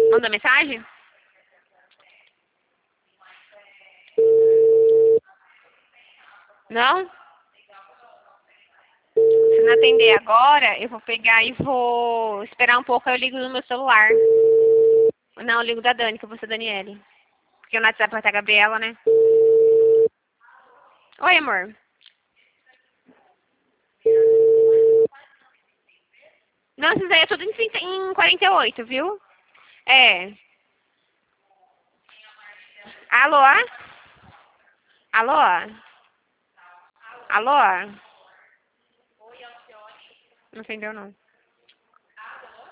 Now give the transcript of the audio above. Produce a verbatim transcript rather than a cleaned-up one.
Mandou mensagem? Não? Se não atender agora, eu vou pegar e vou esperar um pouco, aí eu ligo no meu celular. Não, eu ligo da Dani, que eu vou ser Daniele. Porque o WhatsApp vai estar a Gabriela, né? Oi, amor. Não, esses aí é tudo em, trinta em quarenta e oito, viu? É. Alô? Alô? Alô? Não entendeu, não.